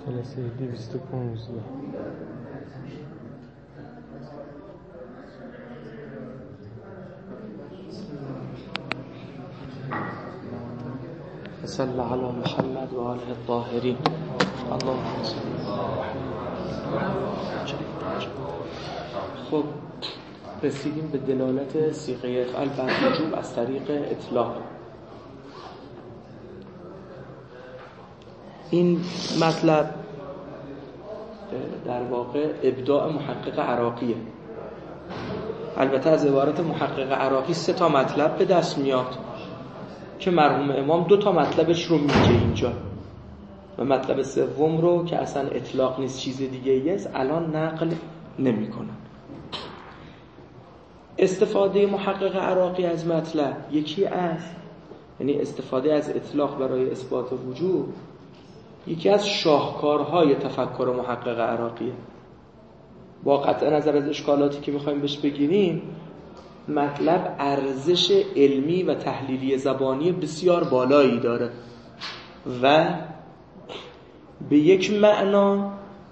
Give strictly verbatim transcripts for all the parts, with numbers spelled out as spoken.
جلسه دویست و پانزده. صلی علی محمد و آله الطاهرین. اللهم صل خب رسیدیم به دلالت صیغه افعال بر وجوب از طریق اطلاق. این مطلب در واقع ابداع محقق عراقیه. البته از عبارت محقق عراقی سه تا مطلب به دست میاد که مرحوم امام دو تا مطلبش رو میگه اینجا و مطلب سوم رو که اصلا اطلاق نیست چیز دیگه ایست الان نقل نمی کنن. استفاده محقق عراقی از مطلب یکی از یعنی استفاده از اطلاق برای اثبات وجود یکی از شاهکارهای تفکر محقق عراقیه. با قطع نظر از اشکالاتی که میخوایم بهش بگیریم مطلب ارزش علمی و تحلیلی زبانی بسیار بالایی داره و به یک معنا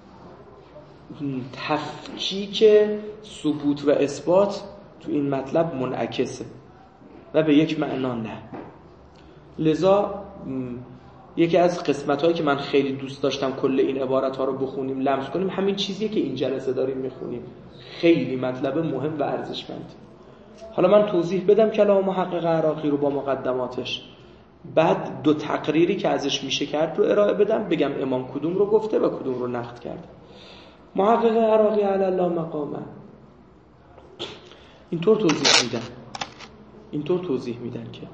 تفکیک ثبوت و اثبات تو این مطلب منعکسه و به یک معنا نه. لذا یکی از قسمت‌هایی که من خیلی دوست داشتم کل این عبارت‌ها رو بخونیم لمس کنیم همین چیزیه که این جلسه داریم میخونیم. خیلی مطلب مهم و ارزشمند. حالا من توضیح بدم کلام محقق عراقی رو با مقدماتش، بعد دو تقریری که ازش میشه کرد رو ارائه بدم، بگم امام کدوم رو گفته و کدوم رو نقد کرده. محقق عراقی علی الله مقامه اینطور توضیح میدن اینطور توضیح میدن که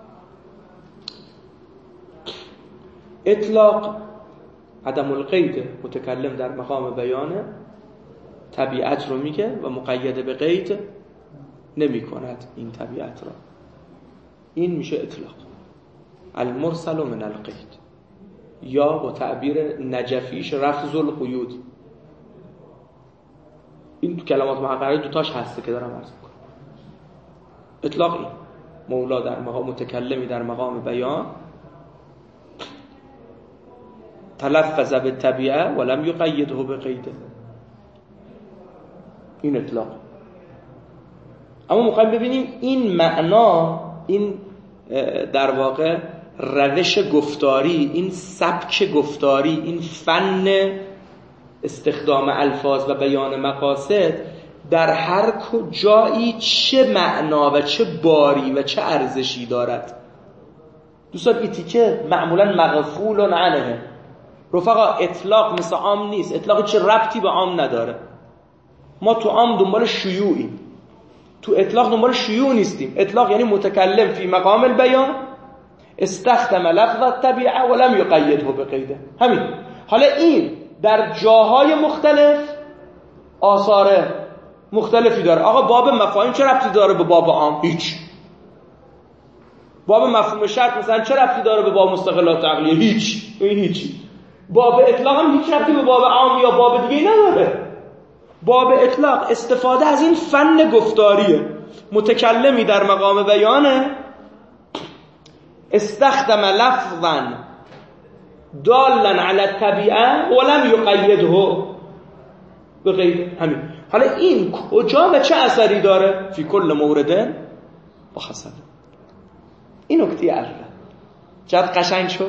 اطلاق عدم القید متکلم در مقام بیانه طبیعت رو میگه و مقید به قید نمی کند این طبیعت را. این میشه اطلاق المرسل من القید یا با تعبیر نجفیش رفض القیود. این تو کلمات محققه دوتاش هسته که دارم عرض میکنم. اطلاق این مولا در مقام متکلمی در مقام بیان تلفظ بالطبیعه ولم یقیده بقیده، این اطلاق. اما میخوایم ببینیم این معنا، این در واقع روش گفتاری، این سبک گفتاری، این فن استخدام الفاظ و بیان مقاصد در هر کجایی چه معنا و چه باری و چه ارزشی دارد. دوستان این تیکه معمولا مغفول عنه. رفقا اطلاق مثل عام نیست. اطلاق چه ربطی به عام نداره. ما تو عام دنبال شیوعیم، تو اطلاق دنبال شیوع نیستیم. اطلاق یعنی متکلم فی مقام البیان استخدم لفظ الطبیعه ولم یقیده بقیده. همین. حالا این در جاهای مختلف آثار مختلفی داره. آقا باب مفاهیم چه ربطی داره به باب عام؟ هیچ. باب مفهوم شرط مثلا چه ربطی داره به باب مستقلات عقلیه؟ هیچ. این هیچی. باب اطلاق هم هیچ ربطی به باب عام یا باب دیگه نداره. باب اطلاق استفاده از این فن گفتاریه. متکلمی در مقام بیانه استخدم لفظا دالا علی الطبیعه ولم یقیده بقید. همین. حالا این کجا و چه اثری داره؟ فی کل مورد و حسن. این نکته اول. چقدر قشنگ شد؟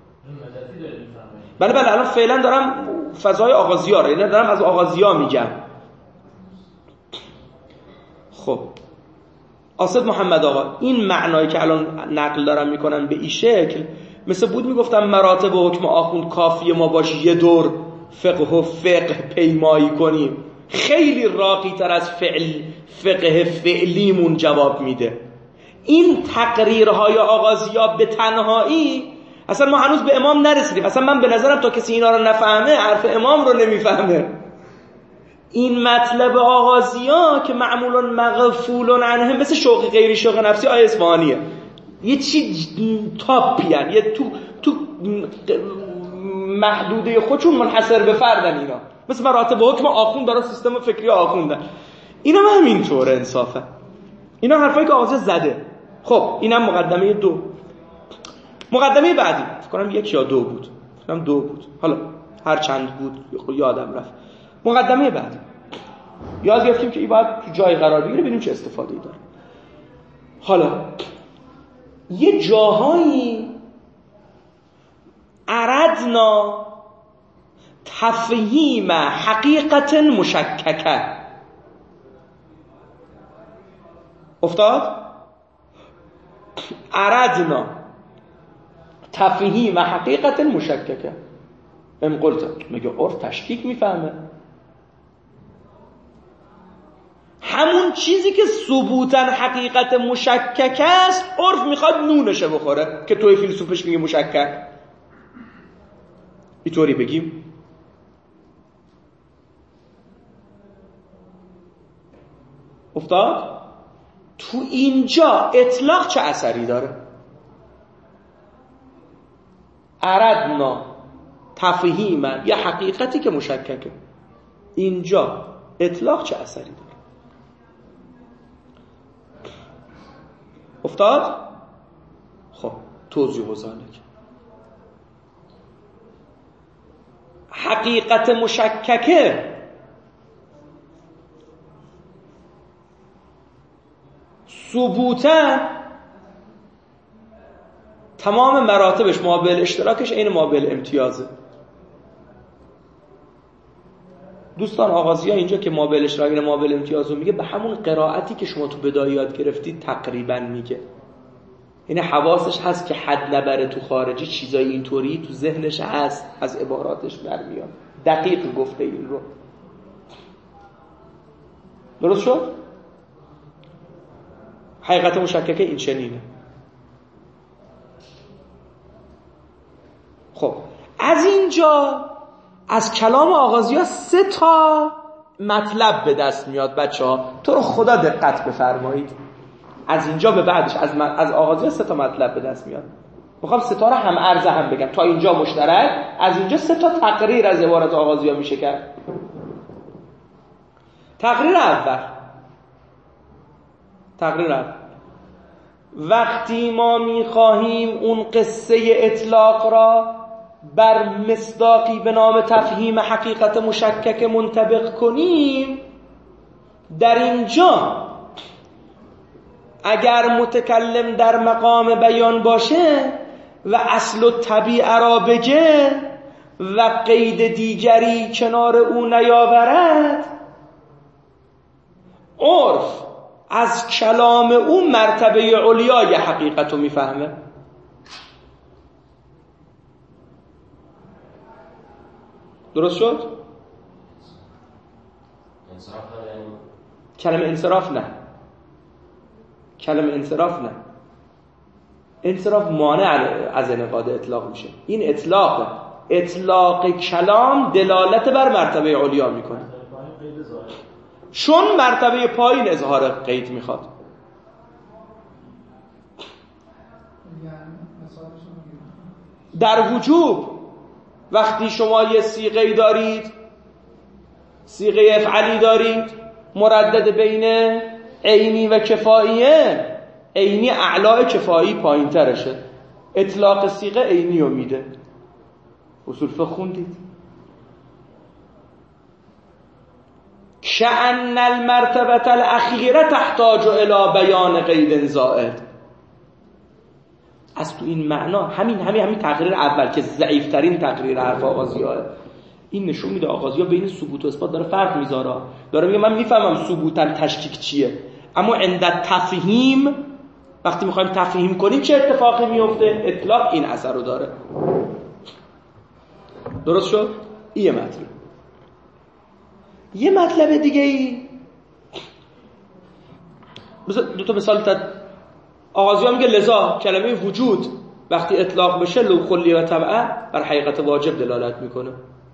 بله بله الان فعلا دارم فضای آغازی‌ها رو، یعنی دارم از آغازی‌ها میگم. خب آصد محمد آقا این معنایی که الان نقل دارم میکنم به این شکل مثل بود میگفتم مراتب حکم آخوند کافیه ما باش یه دور فقه و فقه پیمایی کنیم. خیلی راقی تر از فعل فقه فعلیمون جواب میده. این تقریرهای آغازی‌ها به تنهایی اصلا ما هنوز به امام نرسیدیم. اصلا من به نظرم تا کسی اینا رو نفهمه حرف امام رو نمیفهمه. این مطلب آغازی‌ها که معمولاً مغفول عنه مثل شوق غیری شوق نفسی آیه اصفهانیه. یه چی تاپی هن. یه تو تو محدوده خودشون منحصر به فردن. اینا مثل مراتب حکم آخوند برای سیستم فکری آخوندن. اینا هم همینطوره انصافا. اینا حرفایی که آغازه زده. خب اینم مقدمه دو. مقدمه بعدی فکر کنم یک یا دو بود. فکر کنم دو بود. حالا هر چند بود یادم رفت. مقدمه بعد یاد گرفتیم که این باید تو جای قرار بگیره، ببینیم چه استفاده‌ای داره. حالا یه جاهایی اردنا تفهیم حقیقت مشککه افتاد. اردنا تفهیم حقیقت مشککه ام قلت میگه عرف تشکیک میفهمه همون چیزی که ثبوتاً حقیقت مشکک است، عرف میخواد نونشه بخوره که توی فیلسوفش میگه مشکک. اینطوری بگیم افتاد؟ تو اینجا اطلاق چه اثری داره؟ اردنا تفهیما یا حقیقتی که مشککه، اینجا اطلاق چه اثری داره؟ افتاد؟ خب توضیح و ذالک. حقیقت مشککه ثبوتا تمام مراتبش مابعل اشتراکش این مابعل امتیازه. دوستان آغازی ها اینجا که مابعل اشتراک این مابعل امتیاز رو میگه به همون قرائتی که شما تو بدایات گرفتید تقریبا میگه، یعنی حواسش هست که حد نبره تو خارجی، چیزای اینطوری تو ذهنش هست، از عباراتش برمیاد، دقیق گفته این رو. درست شد؟ حقیقت مشککه این چنینه. خب از اینجا از کلام آغازی ها سه تا مطلب به دست میاد بچه ها، تو رو خدا دقت بفرمایید. از اینجا به بعدش از, از آغازی ها سه تا مطلب به دست میاد. میخوام سه تا رو هم عرضه هم بگم تا اینجا مشترک، از اینجا سه تا تقریر از عبارت آغازی ها میشه کرد. تقریر اول تقریر اول وقتی ما میخواهیم اون قصه اطلاق را بر مصداقی به نام تفهیم حقیقت مشکک منطبق کنیم، در اینجا اگر متکلم در مقام بیان باشه و اصل و طبیعه را بگه و قید دیگری کنار او نیاورد، عرف از کلام او مرتبه علیای حقیقت رو میفهمه. درست شد؟ انصراف داره؟ کلمه انصراف نه، کلمه انصراف نه. انصراف مانع از انعقاد اطلاق میشه. این اطلاق اطلاق کلام دلالت بر مرتبه علیا میکنه، چون مرتبه پایین اظهار قید میخواد. در وجوب وقتی شما یه صیغه دارید، صیغه افعلی دارید مردد بین عینی و کفاییه، عینی اعلای کفایی پایین ترشه، اطلاق صیغه عینی رو میده. اصول فقه خوندید؟ شأن المرتبه الاخیره تحتاج الى بیان قید زائد. از تو این معنا همین همین همین تقریر اول که ضعیفترین تقریر حرف آغازی‌ها، این نشون میده آغازی‌ها بین ثبوت و اثبات داره فرق میذاره. داره میگه من میفهمم ثبوتاً تشکیک چیه، اما عند تفهیم وقتی میخوایم تفهیم کنیم چه اتفاقی میفته؟ اطلاق این اثر رو داره. درست شد؟ این مطلب. یه مطلب دیگه ای دو تا مثال تا آغازی ها میگه لذا کلمه وجود وقتی اطلاق بشه لو کلی و طبعه بر حقیقت واجب دلالت میکنه.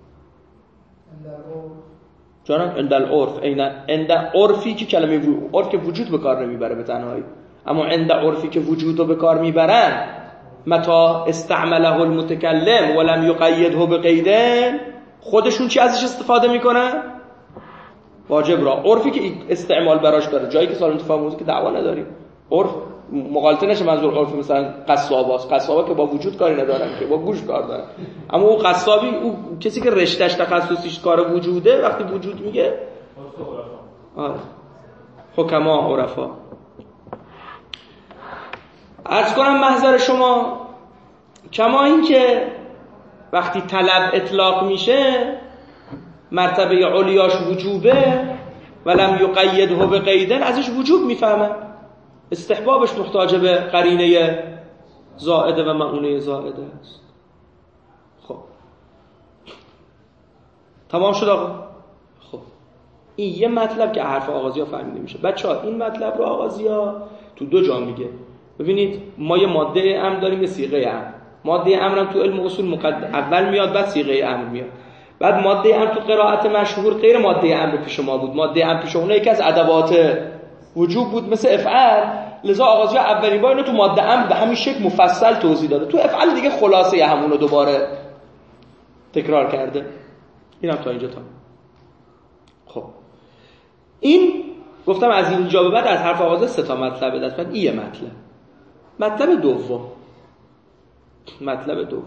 جانم عند العرف، این عند عرفی که کلمه عرف که وجود به کار نمیبره به تنهایی، اما عند عرفی که وجود رو به کار میبرن متا استعمله المتکلم ولم یقیده بقیدن، خودشون چی ازش استفاده میکنن؟ واجب را. عرفی که استعمال براش داره، جایی که سالم تفاهم موضوع که دعوا نداریم، عرف مغالطه نشه، منظور عرف مثلا قصاباست، قصابا که با وجود کاری ندارن که با گوش کار دارن، اما اون قصابی اون کسی که رشتهش تخصصیش کار وجوده وقتی وجود میگه آره حکما عرفا. عرض کنم محضر شما کما این که وقتی طلب اطلاق میشه مرتبه علیاش وجوبه ولم یقیده به قیدن، ازش وجوب میفهمه، استحبابش محتاج به قرینه زائده و مؤونه زائده است. خب تمام شد آقا. خب این یه مطلب که حرف آغازی ها فهمیده میشه. بچه ها این مطلب رو آغازی ها تو دو جا میگه. ببینید ما یه ماده امر داریم، یه صیغه امر. ماده امرم تو علم اصول مقدم اول میاد بعد صیغه امر میاد. بعد ماده امر تو قرائت مشهور غیر ماده امر پیش ما بود. ماده امر پیش اونها یکی از ادوات وجوب بود مثل افعال، لذا آغازی ها اولین بار اینو تو ماده امر به همین شکل مفصل توضیح داده. تو افعال دیگه خلاصه همونو دوباره تکرار کرده. اینم تا اینجا تا. خب این گفتم از اینجا به بعد از حرف آغازه سه تا مطلب دست. بعد این یه مطلب. مطلب دوم مطلب دوم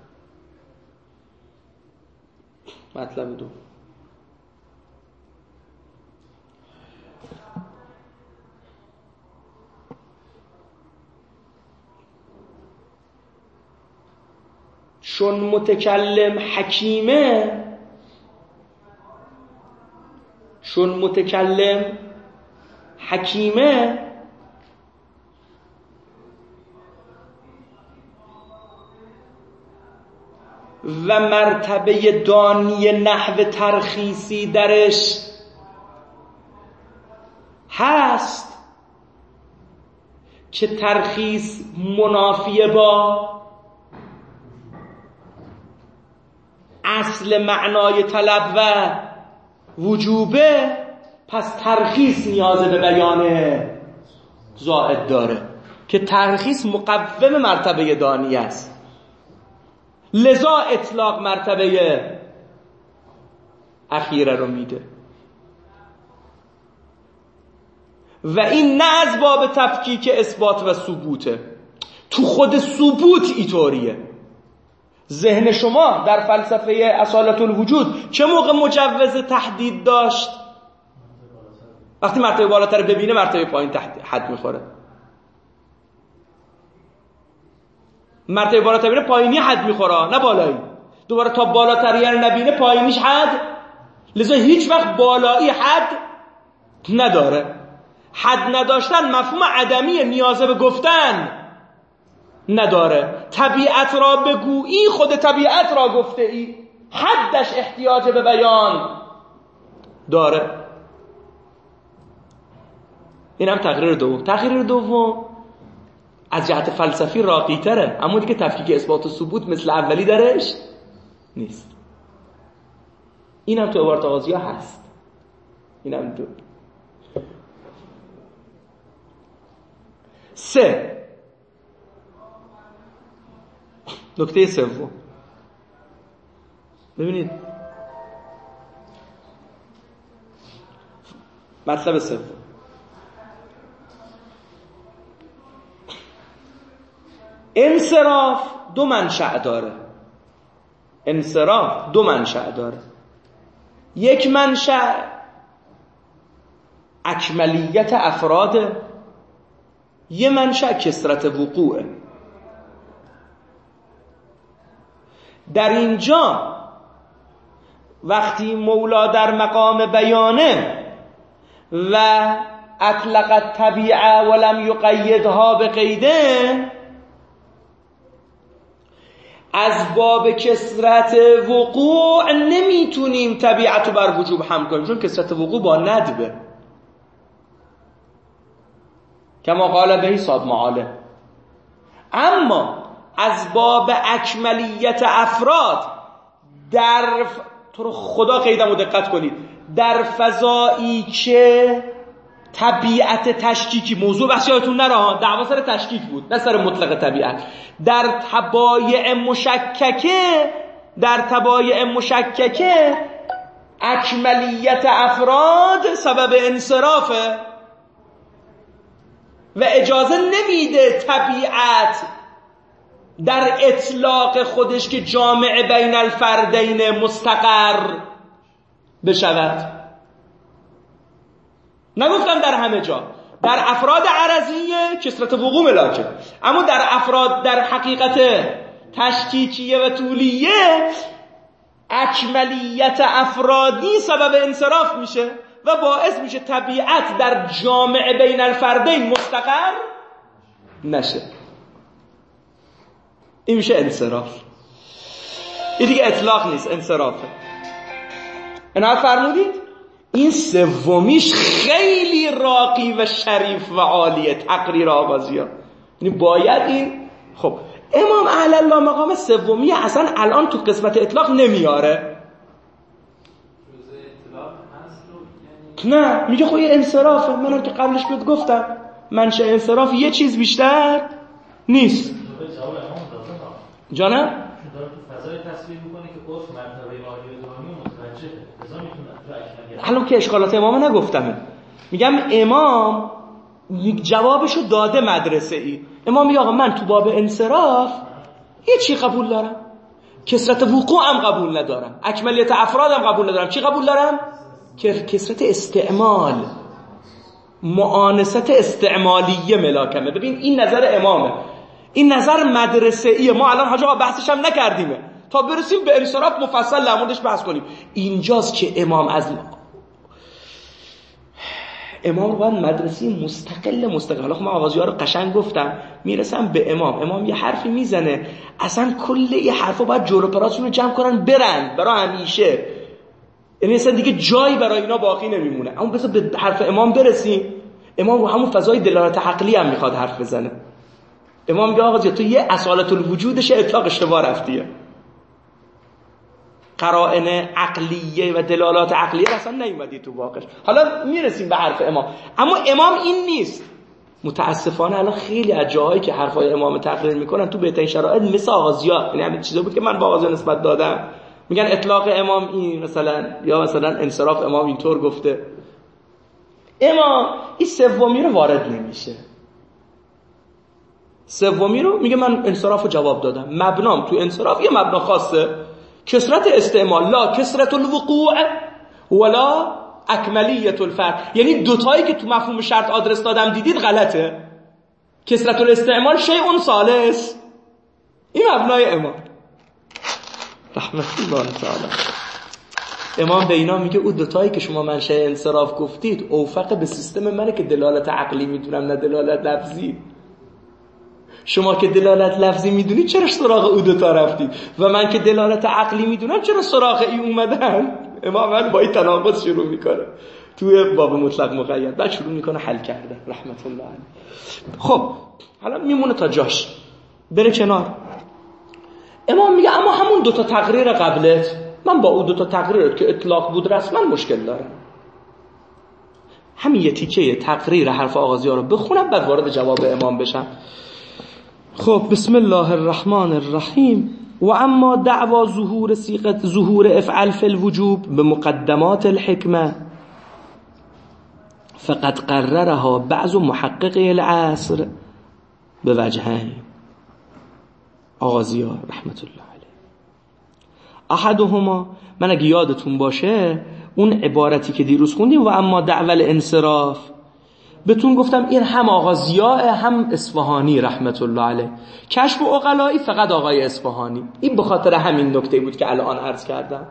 مطلب دوم چون متکلم حکیمه، چون متکلم حکیمه و مرتبه دانی نحو ترخیصی درش هست که ترخیص منافیه با اصل معنای طلب و وجوبه، پس ترخیص نیاز به بیان زائد داره که ترخیص مقوم مرتبه دانی است. لذا اطلاق مرتبه اخیره رو میده و این نه از باب تفکیک اثبات و ثبوته، تو خود ثبوت اینطوریه. ذهن شما در فلسفه اصالت الوجود چه موقع مجوز تحدید داشت؟ وقتی مرتبه بالاتر ببینه مرتبه پایین تحت حد میخوره. مرتبه بالاتر ببینه پایینی حد میخوره نه بالایی. دوباره تا بالاتر یعنی نبینه پایینیش حد، لذا هیچ وقت بالایی حد نداره. حد نداشتن مفهوم عدمی نیاز به گفتن نداره. طبیعت را بگویی خود طبیعت را گفته ای، حدش احتیاج به بیان داره. این هم تقریر دوم. تقریر دوم از جهت فلسفی راقی تره، اما دیگه تفکیک اثبات و ثبوت مثل اولی درش نیست. این هم تو عبارت آغازی ها هست. این هم دو. سه، نکته سوم. ببینید مطلب سوم، انصراف دو منشأ داره. انصراف دو منشأ داره. یک منشأ اکملیت افراده، یه منشأ کثرت وقوعه. در اینجا وقتی مولا در مقام بیانه و اطلق الطبیعه ولم یقیدها به قیده، از باب کثرت وقوع نمیتونیم طبیعت رو بر وجوب حمل کنیم، چون کثرت وقوع با ندبه کما قال بهی صاد معاله. اما از باب اکملیت افراد در ف... تو رو خدا قیدم رو دقت کنید، در فضایی که طبیعت تشکیکی، موضوع بحث یادتون نره، دعوا سر تشکیک بود نه سر مطلق طبیعت، در تبایع مشککه، در تبایع مشککه اکملیت افراد سبب انصرافه. و اجازه نمیده طبیعت در اطلاق خودش که جامع بین الفردین مستقر بشود. نگفتم در همه جا، در افراد عرضیه کثرت وقوع ملاکه، اما در افراد در حقیقت تشکیکیه و طولیه اکملیت افرادی سبب انصراف میشه و باعث میشه طبیعت در جامع بین الفردین مستقر نشه. این میشه انصراف. این دیگه اطلاق نیست، انصرافه. اینا فرمودید؟ این سومیش خیلی راقی و شریف و عالیه، تقریر آغازی‌ها. یعنی باید این خب امام اهل الله مقام سومی اصلا الان تو قسمت اطلاق نمیاره. نه میگه خب این انصرافه. من که قبلش بهت گفتم منشأ انصراف یه چیز بیشتر نیست. جانم؟ فضای تصویر میکنه که عرف مرتبه عالی و دائمی متوجهه. لذا میتونه حالا که اشکالات امام نگفتم، میگم امام جوابشو داده مدرسه ای. امام میگه آقا من تو باب انصراف یه چی قبول دارم، کثرت وقوع هم قبول ندارم، اکملیت افراد هم قبول ندارم. چی قبول دارم؟ که کثرت استعمال، معانست استعمالیه ملاکمه. ببین این نظر امامه، این نظر مدرسه ایه. ما الان حاج آقا بحثش هم نکردیمه تا برسیم به انصراف مفصل در موردش بحث کنیم. اینجاست که امام از امام رو باید مدرسه مستقل مستقل. حالا خب من آغازی‌ها رو قشنگ گفتم، میرسم به امام. امام یه حرفی میزنه اصلا کل این حرفا باید جلو پراتون رو جمع کنن برن برای همیشه، یعنی اصلا دیگه جایی برای اینا باقی نمیمونه. اما بذار به حرف امام برسیم. امام رو همون فضای دلالت عقلی هم میخواد حرف بزنه. امام میگه آقا تو یه اصالت الوجودش اطلاق اشتباه رفتیه، قرائن عقلیه و دلالات عقلیه اصلا نیومدی تو واقعش. حالا میرسیم به حرف امام، اما امام این نیست. متاسفانه الان خیلی از جاهایی که حرفای امام تقریر میکنن تو بهترین شرایط مثل آغازی‌ها، یعنی همین چیزا بود که من با آغازی‌ها نسبت دادم، میگن اطلاق امام این مثلا، یا مثلا انصراف امام اینطور گفته. امام این سومی رو وارد نمیشه. سومی رو میگه من انصرافو جواب دادم. مبنام تو انصراف یه مبنا خاصه، کثرت استعمال، لا کثرت الوقوع ولا اکملیت الفرد. یعنی دوتایی که تو مفهوم شرط آدرس دادم دیدید غلطه. کثرت الاستعمال شیء ثالث. این مبنای امام رحمت الله تعالی. امام به اینا میگه اون دوتایی که شما منشأ انصراف گفتید اوفق به سیستم منه که دلالت عقلی میدونم نه دلالت لفظی. شما که دلالت لفظی میدونید چرا سراغ او دوتا رفتید و من که دلالت عقلی میدونم چرا سراغ ای اومدن؟ امام من با این تناقض شروع میکنه توی باب مطلق مقید، بعد شروع میکنه حل کردن رحمت الله علیه. خب حالا میمونه تا جاش بره کنار. امام میگه اما همون دوتا تقریر قبلت، من با اون دوتا تقریرت که اطلاق بود رسما مشکل دارم. همین یه تیکه تقریر حرف آغازی ها رو بخونم بعد وارد جواب امام بشم. خب بسم الله الرحمن الرحیم. و اما دعوا ظهور صيغه ظهور افعل فی الوجوب بمقدمات الحکمه فقد قررها بعض محققی العصر به وجهین. آغازی ها رحمت الله علیه. احدهما، من اگه یادتون باشه اون عبارتی که دیروز خوندیم و اما دعوال انصراف، بهتون گفتم این هم آغازیاه هم اصفهانی رحمت الله علیه. کشف و عقلایی فقط آقای اصفهانی. این به خاطر همین نکته بود که الان عرض کردم.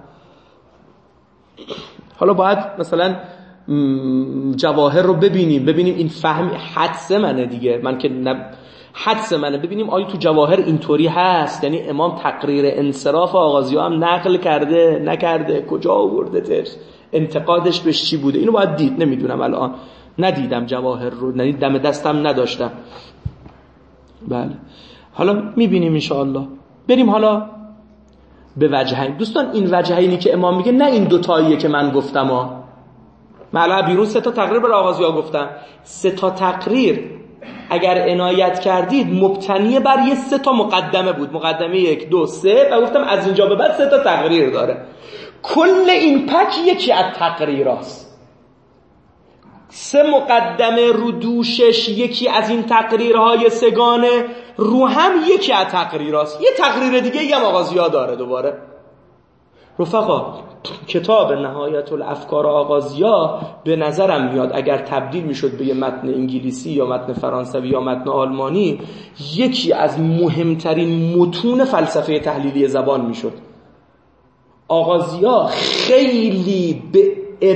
حالا باید مثلا جواهر رو ببینیم ببینیم این فهم حدس منه دیگه، من که نب... حدس منه، ببینیم آیا تو جواهر اینطوری هست، یعنی امام تقریر انصراف آغازیاه هم نقل کرده نکرده، کجا آورده تش، انتقادش بهش چی بوده. اینو باید دید. نمیدونم الان، ندیدم جواهر رو، یعنی دم دستم نداشتم. بله حالا میبینیم انشاءالله. بریم حالا به وجهین. دوستان این وجهینی که امام میگه نه این دوتاییه که من گفتم ها. معلا بیرون سه تا تقریر برای آغازی ها گفتم. سه تا تقریر اگر عنایت کردید مبتنی بر یه سه تا مقدمه بود، مقدمه یک دو سه، و گفتم از اینجا به بعد سه تا تقریر داره. کل این پک یکی از تقریر هست. سه مقدمه رو دوشش یکی از این تقریرهای سگانه، رو هم یکی از تقریراست. یه تقریر دیگه هم آغازی‌ها داره. دوباره رفقا کتاب نهایت الافکار آغازی‌ها به نظرم میاد اگر تبدیل میشد به یه متن انگلیسی یا متن فرانسوی یا متن آلمانی، یکی از مهمترین متون فلسفه تحلیلی زبان میشد. آغازی‌ها خیلی به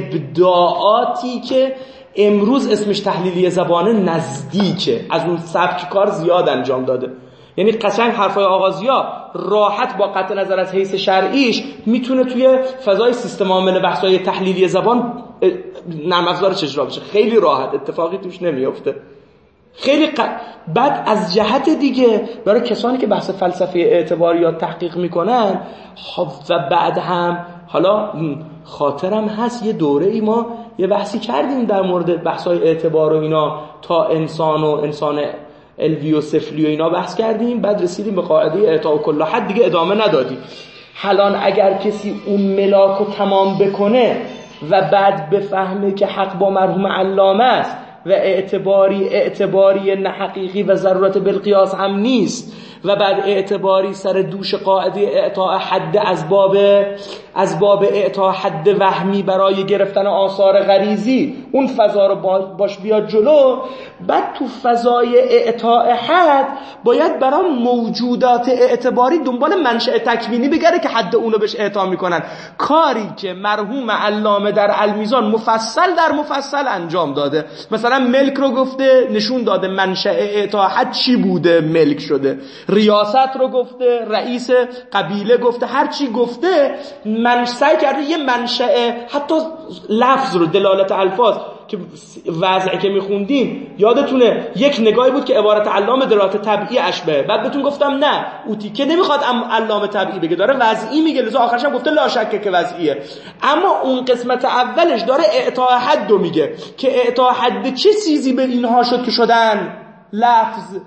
ابداعاتی که امروز اسمش تحلیلی زبانه نزدیکه، از اون سبک کار زیاد انجام داده. یعنی قشنگ حرفای آغازی‌ها راحت با قطع نظر از حیث شرعیش میتونه توی فضای سیستم عامل بحث‌های تحلیلی زبان نرم افزارش اجرا بشه، خیلی راحت، اتفاقی توش نمیافته. خیلی ق... بعد از جهت دیگه برای کسانی که بحث فلسفه اعتباریات تحقیق میکنن و بعد هم حالا خاطرم هست یه دوره ای ما یه بحثی کردیم در مورد بحث‌های اعتبار و اینا، تا انسان و انسان الوی و سفلی و اینا بحث کردیم، بعد رسیدیم به قاعده اعطاء کل حد، دیگه ادامه ندادیم. حالان اگر کسی اون ملاک رو تمام بکنه و بعد بفهمه که حق با مرحوم علامه است و اعتباری اعتباری نه حقیقی و ضرورت بالقیاس هم نیست و بعد اعتباری سر دوش قاعده اعطاء حد از باب از باب اعطاء حد وهمی برای گرفتن آثار غریزی اون فضا رو باش بیاد جلو، بعد تو فضای اعطاء حد باید برای موجودات اعتباری دنبال منشأ تکوینی بگره که حد اونو بهش اعطا میکنن، کاری که مرحوم علامه در المیزان مفصل در مفصل انجام داده. مثلا ملک رو گفته، نشون داده منشأ اعطاء حد چی بوده ملک شده، ریاست رو گفته، رئیس قبیله گفته، هر چی گفته من سعی کرده یه منشأ، حتی لفظ رو، دلالت الفاظ که وضعی که میخوندیم یادتونه یک نگاهی بود که عبارت علامه دلالت طبیعی اشبه، بعد بهتون گفتم نه اوتی که نمیخواد علامه طبیعی بگه، داره وضعی میگه، لذا آخرش هم گفته لا شکه که وضعیه. اما اون قسمت اولش داره اعطاء حد رو میگه که اعطاء حد چه چیزی به اینها شد که شدن لفظ،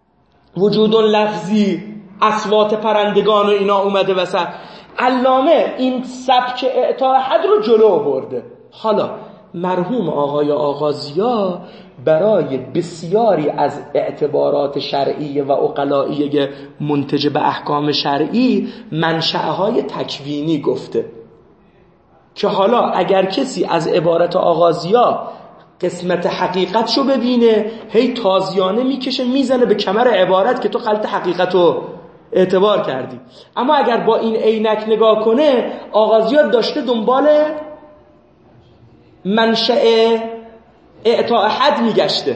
وجود لفظی، اصوات پرندگان و اینا اومده وسط. علامه این سبک اعطاء حد رو جلو برده. حالا مرحوم آقای آغازیا برای بسیاری از اعتبارات شرعی و عقلایی منتج به احکام شرعی منشأهای تکوینی گفته که حالا اگر کسی از عبارت آغازیا قسمت حقیقتشو ببینه هی تازیانه میکشه میزنه به کمر عبارت که تو غلط حقیقتو اعتبار کردی. اما اگر با این عینک نگاه کنه آغازیار داشته دنبال منشأ اعطاء حد میگشته.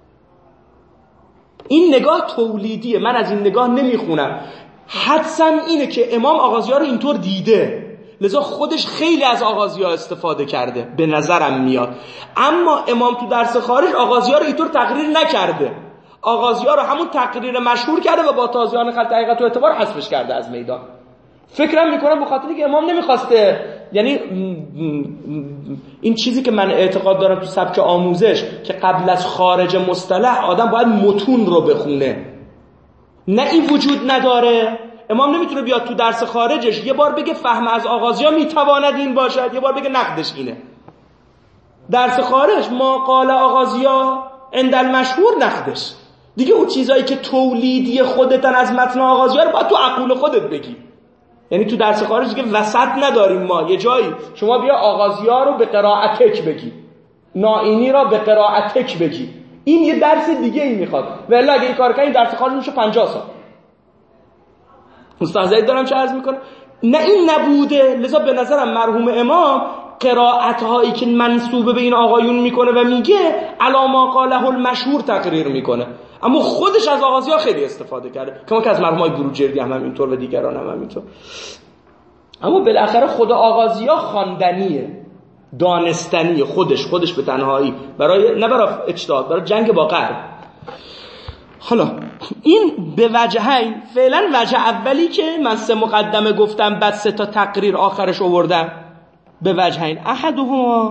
این نگاه تولیدیه، من از این نگاه نمیخونم. حدسم اینه که امام آغازیار رو اینطور دیده، لذا خودش خیلی از آغازیار استفاده کرده به نظرم میاد. اما امام تو درس خارج آغازیار رو اینطور تقریر نکرده، آغازیار رو همون تقریر مشهور کرده و با تازیان خلط حقیقت و اعتبار حذفش کرده از میدان. فکرم میکنم به خاطر که امام نمیخواسته، یعنی این چیزی که من اعتقاد دارم تو سبک آموزش که قبل از خارج مصطلح آدم باید متون رو بخونه، نه این وجود نداره. امام نمیتونه بیاد تو درس خارجش یه بار بگه فهم از آغازیا میتواند این باشد، یه بار بگه نقدش اینه. درس خارج ما قال آغازیا عند المشهور نقدش دیگه. اون چیزایی که تولیدی خودتن از متن آغازیا رو باید تو عقول خودت بگی. یعنی تو درس خارج که وسط نداریم ما، یه جایی شما بیا آغازیا رو به قرائتک بگی، نائینی را به قرائتک بگی، این یه درس دیگه ای میخواد. ولی اگه این کار کنی درس خارج میشه پنجاه سال. مستحضرت دارم چه عرض میکنم؟ نه این نبوده. لذا به نظرم مرحوم امام قرائت هایی که منسوبه به این آقایون میکنه و میگه علی ما قاله المشهور تقریر میکنه، اما خودش از آغازیا خیلی استفاده کرده، کما که از مرحومای بروجردی هم همینطور و دیگران هم همینطور. اما بالاخره خود آغازیا خواندنیه، دانستنیه، خودش خودش به تنهایی، برای نه برای اجتهاد، برای جنگ با غرب. حالا این به وجهین، فعلا وجه اولی که من سه مقدمه گفتم بعد سه تا تقریر آخرش آوردم، به وجهین احدهما،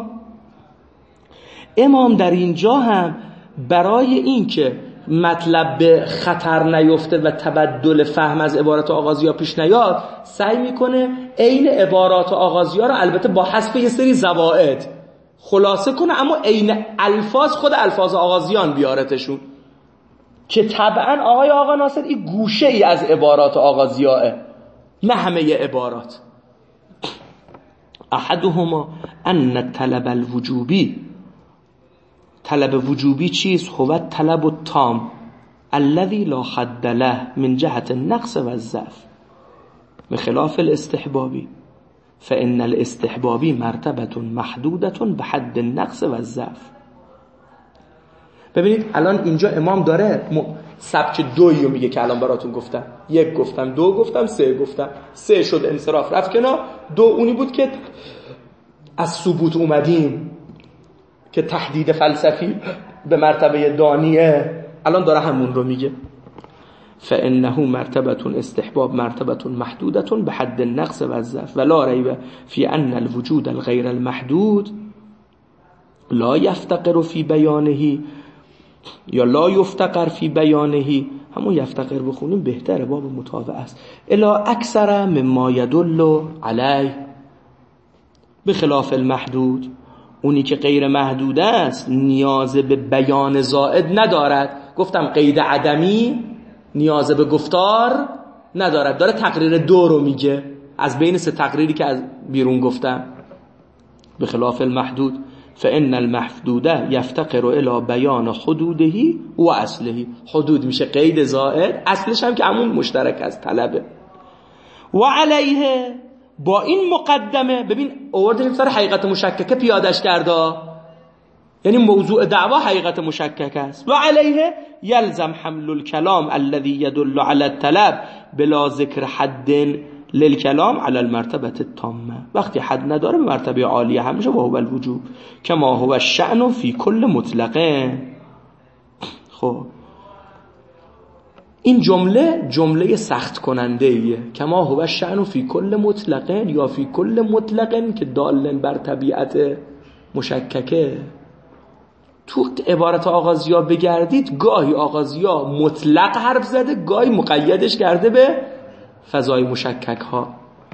امام در اینجا هم برای این که مطلب به خطر نیفته و تبدل فهم از عبارات آغازیا پیش نیاد، سعی میکنه عین عبارات آغازیا رو البته با حذف یه سری زوائد، خلاصه کنه، اما عین الفاظ خود الفاظ آغازیان بیارتشون که طبعا آقای آقا ناصر این گوشه ای از عبارات آغازیاه، نه همه عبارات. احدهما ان طلب الوجوبی، طلب وجوبی چیست؟ هو طلب التام الذي لا حد له من جهت النقص و الضعف من خلاف الاستحبابی فإن الاستحبابی مرتبة محدودة بحد النقص و الضعف. ببینید الان اینجا امام داره سبک دویی رو میگه که الان براتون گفتم، یک گفتم، دو گفتم، سه گفتم. سه شد انصراف رفت کنار، دو اونی بود که از ثبوت اومدیم که تحدید فلسفی به مرتبه دانیه، الان داره همون رو میگه. فإنه مرتبة استحباب مرتبة محدودة بحد النقص و الضعف ولا ريب في أن الوجود الغير المحدود لا يفتقر في بيانه یا لا یفتقر فی بیانه، همون یفتقر بخونیم بهتره، باب متابع است. الا اکثر مما یدل علیه بخلاف المحدود، اونی که غیر محدود است نیاز به بیان زائد ندارد. گفتم قید عدمی نیاز به گفتار ندارد، داره تقریر دو رو میگه از بین سه تقریری که از بیرون گفتم. بخلاف المحدود فإن المحدود يفتقر الى بیان حدوده و اصله. حدود میشه قید زائد، اصلش هم که همون مشترک از طلبه. و علیه، با این مقدمه ببین آوردیم سر حقیقت مشککه پیادش کرده، یعنی موضوع دعوا حقیقت مشکک است. و علیه یلزم حمل الكلام الذي يدل على الطلب بلا ذکر حد للکلام على المرتبه التامه. وقتی حد نداره به مرتبه عالیه همیشه و هو الوجوب کما هو الشأن فی کل مطلقه. خب این جمله جمله سخت کننده ایه، کما هو الشأن فی کل مطلقه یا فی کل مطلقه که دال بر طبیعت مشککه. تو عبارت آغازیا بگردید گاهی آغازیا مطلق حرف زده، گاهی مقیدش کرده به فضای مشکک ها.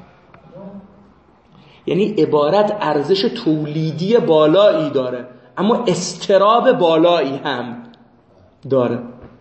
یعنی عبارت ارزش تولیدی بالایی داره اما استراب بالایی هم داره.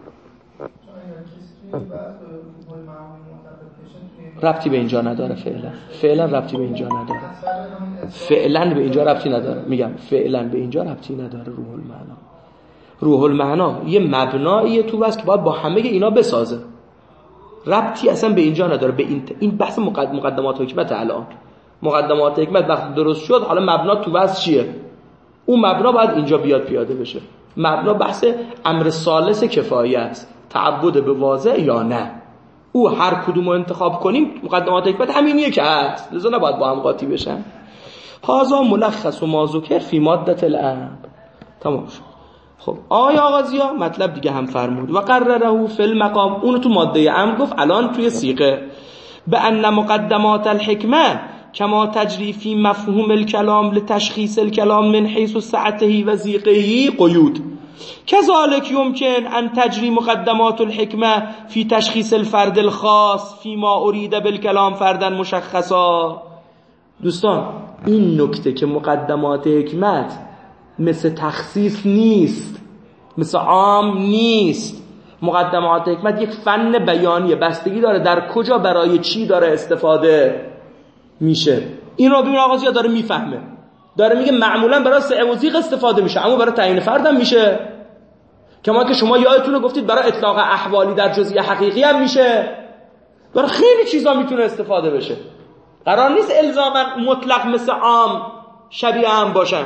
ربطی به اینجا نداره، فعلا فعلا ربطی به اینجا نداره، فعلا به اینجا ربطی نداره. میگم فعلا به اینجا ربطی نداره. روح المعنا، روح المعنا یه مبناییه تو بس که باید با همه اینا بسازه، ربطی اصلا به اینجا نداره. به این این بحث مقدمات حکمت. الان مقدمات حکمت وقتی درست شد، حالا مبنا تو بس چیه؟ اون مبنا باید اینجا بیاد پیاده بشه. مبنا بحث امر ثالث کفایه است، تعبد به واضح یا نه. او هر کدوم رو انتخاب کنیم مقدمات حکمت همینیه که هست، لذا نباید با هم قاطی بشن. هازا ملخص و ما ذکر فی ماده الامر. تمام شد. خب آقای آغازیا مطلب دیگه هم فرمود و قرره فی المقام، اونو تو ماده امر گفت، الان توی صیغه به ان مقدمات الحکمه کما تجری فی مفهوم الکلام لتشخیص الکلام من حیث سعته و ضیقه قیود كذلك يمكن ان تجری مقدمات الحکمه فی تشخیص الفرد الخاص فيما اريد بالکلام فردا مشخصا. دوستان این نکته که مقدمات حکمت مثل تخصیص نیست، مثل عام نیست. مقدمات حکمت یک فن بیانیه، بستگی داره در کجا برای چی داره استفاده میشه. این رو ببین آغازیا داره میفهمه، داره میگه معمولا برای سعی و ضیق استفاده میشه اما برای تعیین فردم میشه. کما که شما یادتونه گفتید برای اطلاق احوالی در جزئی حقیقی هم میشه، برای خیلی چیزا میتونه استفاده بشه. قرار نیست الزاما مطلق مثل عام شبیه هم باشن.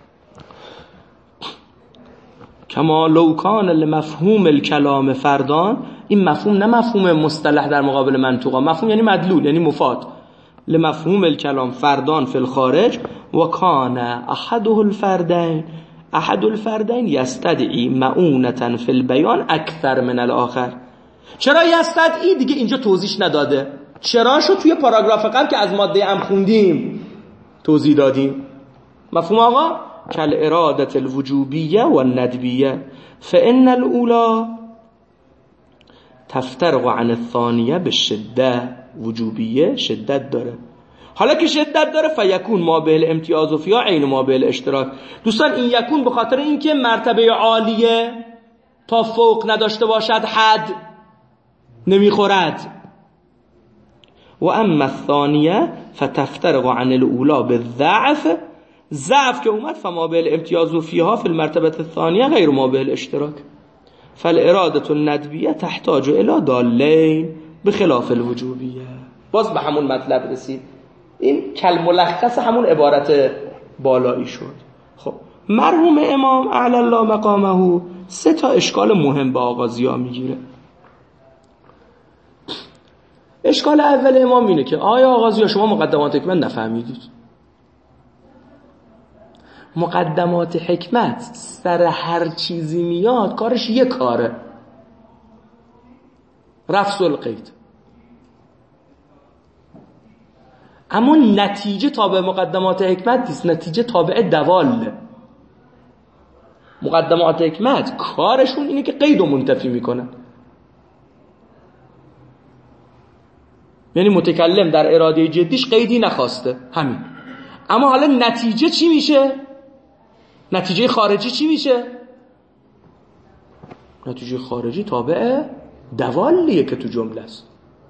کما لو کان لمفهوم الکلام فردان، این مفهوم نه مفهوم مصطلح در مقابل منطوقا، مفهوم یعنی مدلول، یعنی مفاد. لمفهوم الکلام فردان فی الخارج و کان احده الفردین، احد الفردین یستدعی معونة فی البیان اکثر من الاخر. چرا یستدعی؟ دیگه اینجا توضیح نداده. چرا شو توی پاراگراف قبل که از ماده ام خوندیم توضیح دادیم. مفهوم آقا؟ کل ارادت الوجوبیه و الندبیه فان الاولا تفترق عن الثانیه به شده. وجوبیه شدت داره، حالا که شدت داره فیکون ما به الامتیاز و فیا عین ما به الاشتراک. دوستان این یکون به خاطر اینکه مرتبه عالیه تا فوق نداشته باشد حد نمیخورد. و اما الثانیه فتفترق عن الاولا بالضعف، ضعف که اومد فما به الامتیاز و فیها فی المرتبه الثانیه غیر ما به الاشتراک. فالاراده الندبیه تحتاج الى دالین بخلاف الوجوبیه. باز به همون مطلب رسید. این کل ملخص همون عبارت بالایی شد. خب مرحوم امام اعلی الله مقامه سه تا اشکال مهم با آغازیا میگیره. اشکال اول امام اینه که آیا آغازیا شما مقدمات حکمت نفهمیدید؟ مقدمات حکمت سر هر چیزی میاد کارش یک کاره، رفع القید. اما نتیجه تابع مقدمات حکمت نیست، نتیجه تابع دواله. مقدمات حکمت کارشون اینه که قید و منتفی میکنن. یعنی متکلم در اراده جدیش قیدی نخواسته، همین. اما حالا نتیجه چی میشه؟ نتیجه خارجی چی میشه؟ نتیجه خارجی تابع دوالیه که تو جمله است.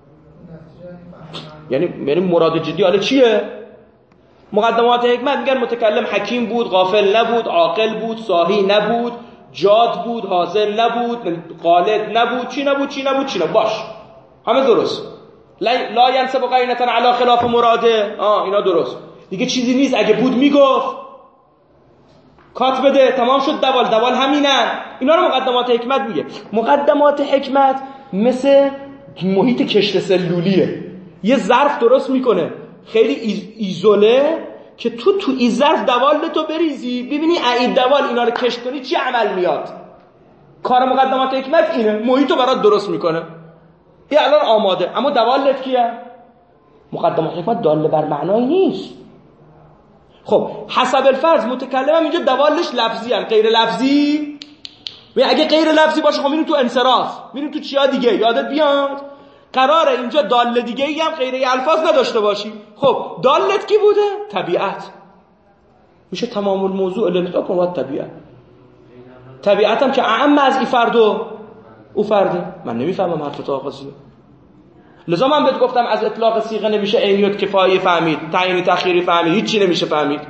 یعنی یعنی مراد جدی حالا چیه؟ مقدمات حکمت میگن متکلم حکیم بود، غافل نبود، عاقل بود، صاحی نبود، جاد بود، حاضر نبود، غالط نبود، چی نبود چی نبود چی نبود. باش همه درست. لا ینسب قرینة علی خلاف مراده. آه اینا درست. دیگه چیزی نیست، اگه بود میگفت. کات بده، تمام شد. دوال دوال همینن. اینا رو مقدمات حکمت میگه. مقدمات حکمت مثل محیط کشت سلولیه. یه ظرف درست میکنه خیلی ایزوله که تو تو این ظرف دوال تو بریزی ببینی این دوال اینا رو کشت کنی چی عمل میاد. کار مقدمات حکمت اینه، محیط رو برات درست میکنه. این الان آماده، اما دوالت کیه؟ مقدمات حکمت داله بر معنایی نیست. خب حسب الفرض متکلم هم اینجا دوالش لفظی هم غیر لفظی. و اگه غیر لفظی باشه خب میریم تو انصراف، میریم تو چیا دیگه. یادت بیاد قراره اینجا داله دیگه ای هم غیر الفاظ نداشته باشی. خب دالت کی بوده؟ طبیعت. میشه تمام الموضوع الاطلاق و طبیعت. طبیعت هم که اعم از این فرد و او فرده. من نمیفهمم حرف آغازیه. لذا من بهت گفتم از اطلاق صیغه نمیشه عینیت کفایه فهمید، تعیین تأخیری فهمید، هیچ چی نمیشه فهمید.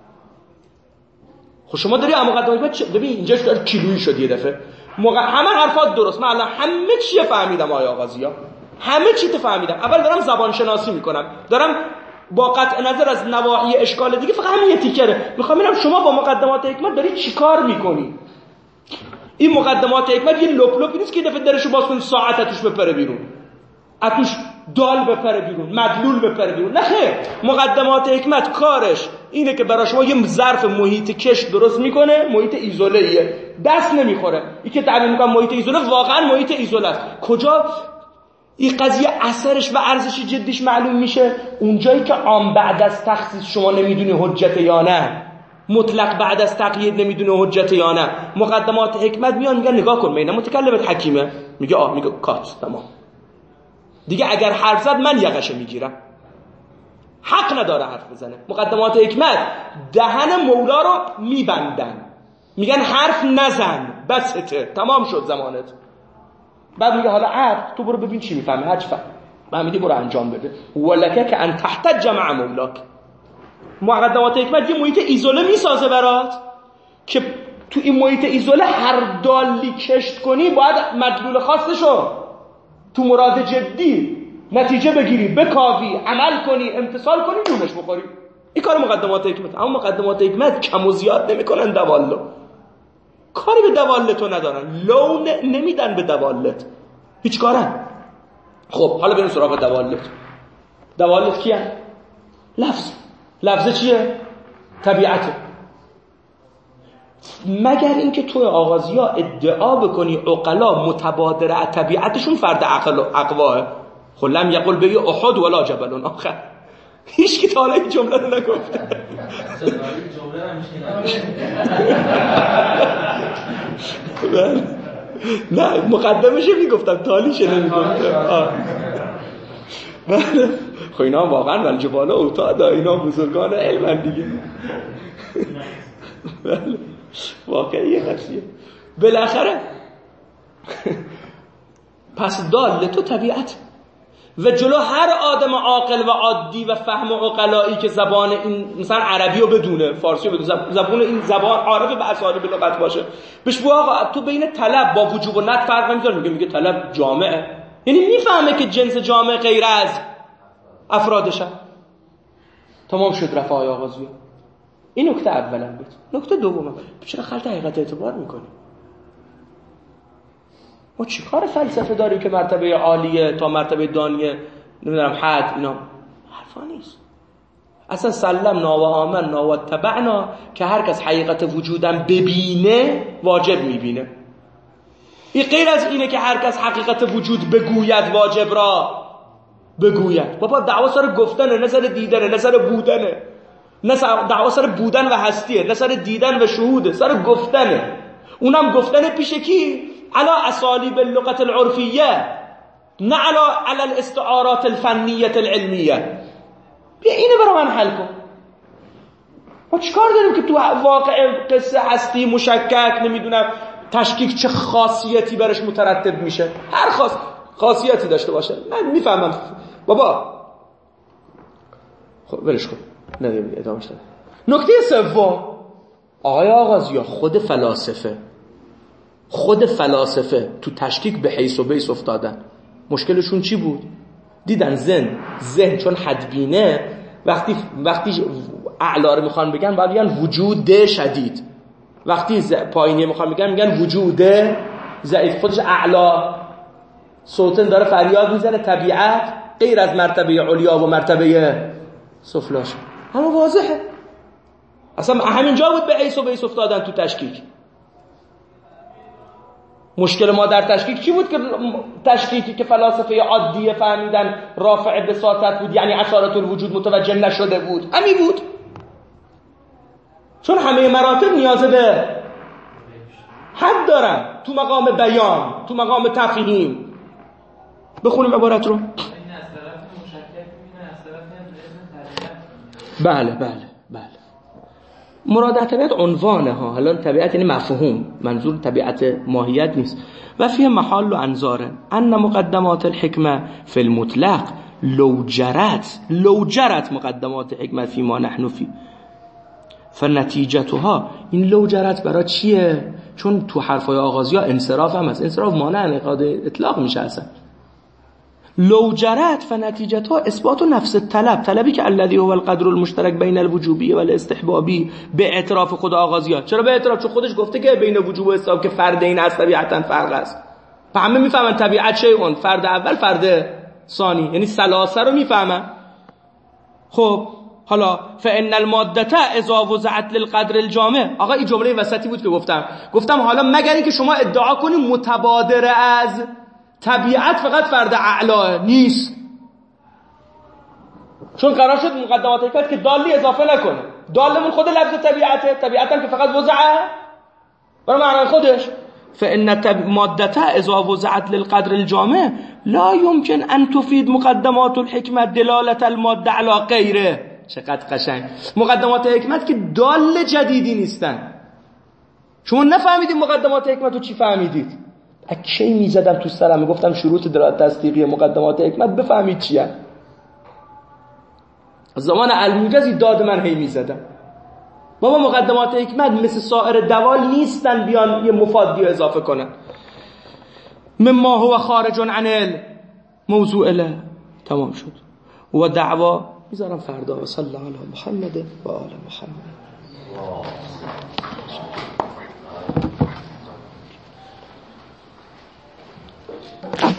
خب شما داری اما مقدمات ببین اینجا شد کیلویی شد یه دفعه. موقع همه حرفات درست. من الان همه چی فهمیدم آیا آغازیا. همه چی تو فهمیدم. اول دارم زبان شناسی میکنم. دارم با قطع نظر از نواحی اشکال دیگه فقط همین یه تیکره. میخوام ببینم شما با مقدمات حکمت داری چیکار میکنی. این مقدمات حکمت یه لپ لپی نیست که یه دفعه درشو باز کنی ساعت اتوش بپره بیرون. اتوش دال بپره بیرون، مدلول بپره بیرون. نه خیر. مقدمات حکمت کارش اینه که برای شما یه ظرف محیط کشت درست میکنه، محیط ایزوله ایه. دست نمیخوره. این که تعبیر میکنم محیط ایزوله واقعا محیط ایزوله است. کجا این قضیه اثرش و ارزش جدیش معلوم میشه؟ اونجایی که عام بعد از تخصیص شما نمیدونی حجت یا نه، مطلق بعد از تقیید نمیدونه حجت یا نه. مقدمات حکمت میان میگن نگاه کن مینا متکلمت حکیمه، میگه آه، میگه کات تمام دیگه. اگر حرف زد من یقشه میگیرم، حق نداره حرف بزنه. مقدمات حکمت دهن مولا رو میبندن، میگن حرف نزن، بسته، تمام شد زمانت. بعد میگه حالا عقل تو برو ببین چی میفهمه، هر چی فهم فهمیدی برو انجام بده. ولکه که ان تحتج مع مولاک. مقدمات حکمت یه محیط ایزوله میسازه برات که تو این محیط ایزوله هر دالی کشت کنی باید مدلول خاصشو تو مراد جدی نتیجه بگیری، بکاوی، عمل کنی، امتثال کنی، نونش بخوری. این کار مقدمات حکمت. اما مقدمات حکمت کم و زیاد نمیکنن دوالو. کاری به دوالتو ندارن، لون نمیدن به دوالت، هیچ کارن. خب حالا بریم سراغ دوالت. دوالت کیه؟ لفظ. لفظ چیه؟ طبیعته. مگر اینکه تو آغازیا ادعا بکنی عقلا متبادر طبیعتشون فرد عقل و اقواه. خب لم یقل بگی احد ولا جبل آخر. هیچ کی تا حالا این جمله رو نگفته. جمله نه مقدمش میگفتم، تالیش نمیگفتم. خب اینا واقعا والجبال اوتادا، اینا بزرگان علم دیگه. واقعی قضیه بالاخره. پس دال تو طبیعت و جلو هر آدم عاقل و عادی و فهم و عقلایی که زبان این مثلا عربی رو بدونه، فارسی رو بدونه، زبان این زبان عارف به اسالیب لغت باشه، بهش بگو آقا تو بین طلب با وجوب و ند فرق نمی‌ذاره، میگه میگه طلب جامعه، یعنی میفهمه که جنس جامعه غیر از افرادشه. تمام شد رفاهای آغازی. این نکته اولا بود. نکته دومه، چرا خلط حقیقت اعتبار میکنی؟ ما چی کار فلسفه داریم که مرتبه عالیه تا مرتبه دانیه نمیدونم حد اینا حرفا نیست. اصلا سلمنا و آمنا و تبعنا که هر کس حقیقت وجودم ببینه واجب میبینه. این غیر از اینه که هر کس حقیقت وجود بگوید واجب را بگوید. بابا دعوا سر گفتنه، نه سر دیدنه، نه سر بودنه، نه دعوا سر بودن و هستیه، نه سر دیدن و شهوده، سر گفتنه. اونم گفتن پیش کی؟ على اساليب اللغه العرفيه، نه على على الاستعارات الفنيه العلميه. بیا اینو برای من حل کن. ما چیکار داریم که تو واقع قصه هستی مشکک نمیدونم تشکیک چه خاصیتی برش مترتب میشه؟ هر خاص خاصیتی داشته باشه. من میفهمم بابا. خب ولش کن، نمیدونم ادامهش بده. نکته سوم، آقای آغازیا خود فلاسفه خود فلاسفه تو تشکیک به حیث و بیس افتادن. مشکلشون چی بود؟ دیدن ذهن ذهن چون حدبینه، وقتی وقتی اعلا رو میخوان بگن باید بگن وجود شدید، وقتی پایینی میخوان بگن میگن وجود ضعیف. خودش اعلا صوتن داره فریاد میزنه، طبیعت غیر از مرتبه علیا و مرتبه سفلاش. اما واضحه اصلا همینجا بود به حیث و بیس افتادن تو تشکیک. مشکل ما در تشکیک چی بود که تشکیکی که فلاسفه عادی فهمیدن رافع بساطت بود، یعنی اشارت الوجود متوجه نشده بود. همین بود، چون همه مراتب نیاز به حد دارن تو مقام بیان، تو مقام تفهیم. بخونیم عبارت رو. بله بله بله. مراد طبیعت عنوانه ها، حالا طبیعت یعنی مفهوم، منظور طبیعت ماهیت نیست. و فیه محال و انظاره ان مقدمات الحکمه فی المطلق لو جرت لو جرت مقدمات حکمت فی ما نحن فی فنتیجتها. این لو جرت برای چیه؟ چون تو حرفای آغازی ها انصراف هم هست. انصراف مانع انعقاد اطلاق میشه. اصلا لو جرت فنتیجتها اثبات نفس الطلب، طلبی که الذی هو القدر المشترک بین الوجوبی و الاستحبابی، به اعتراف خود آغازی ها. چرا به اعتراف؟ چون خودش گفته که بین وجوب و استحباب که فرد این است طبیعتا فرق است. همه میفهمن طبیعت شیء، فرد اول فرد ثانی، یعنی سلاسه رو میفهمن. خب حالا فان الماده اذا وضعت للقدر الجامع. آقا این جمله وسطی بود که گفتم گفتم حالا مگر اینکه شما ادعا کنید متبادر از طبیعت فقط فرد اعلا نیست، چون قرار شد مقدمات حکمت که دالی اضافه نکنه. دالمون خود لفظ طبیعته، طبیعتا که فقط وضعه برای معنی خودش. فان مادته اذا وضعت للقدر الجامع لا يمكن ان تفيد مقدمات الحکمت دلالت الماده على غیره. چقدر قشنگ. مقدمات حکمت که دال جدیدی نیستن. شما نفهمیدید مقدمات حکمت رو چی فهمیدید؟ اکی میزدم تو سرم میگفتم شروط دلالت تصدیقی مقدمات حکمت بفهمید چیه. زمان الموجزی داد من هی میزدم. بابا مقدمات حکمت مثل سایر دوال نیستن بیان یه مفادی اضافه کنن. مما هو خارج عن الموضوع له. تمام شد. و دعوا میذارم فردا. صلی الله علی محمد و آل محمد.